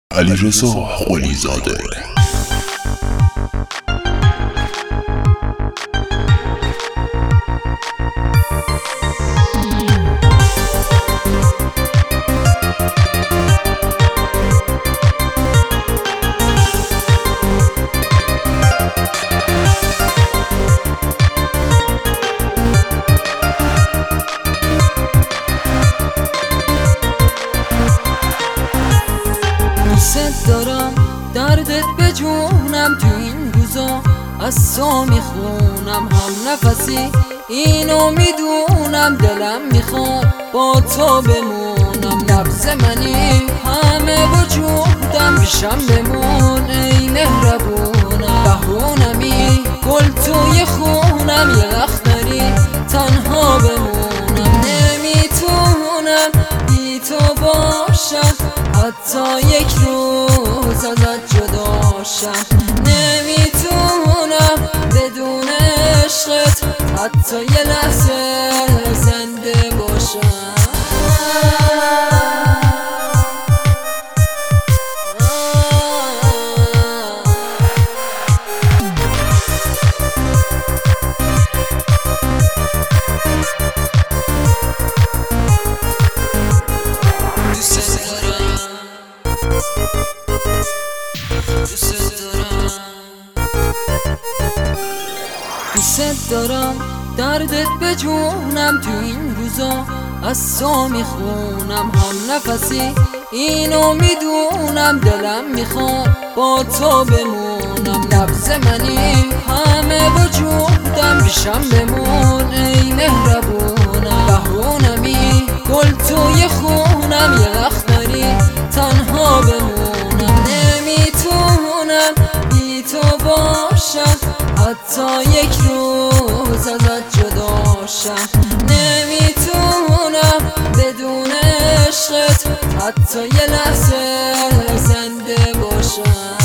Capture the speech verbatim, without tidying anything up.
علیرضا قلیزاده. دوست دارم دردت به جونم، تو این روزا از تو میخونم، هم نفسی اینو میدونم، دلم میخواد با تو بمونم. نبض منی همه وجودم، پیشم بمون ای مهربونم. بهونمی گل توی خونم، یه وقت داری تنها بمونم. نمیتونم بی تو باشم، حتی یک روز ازت جدا شم. نمیتونم بدون عشقت حتی یه لحظه زنده باشم. دوست دارم دردت به جونم، تو این روزا از تو میخونم، هم نفسی اینو میدونم، دلم میخواد با تو بمونم. نبض منی همه وجودم، پیشم بمون ای مهربونم. بهونمی گل توی خونم، یه وقت داری تنها بمونم. نمیتونم بی تو باشم، حتی یک روز ازت جدا شم. نمیتونم بدون عشقت حتی یه لحظه زنده باشم.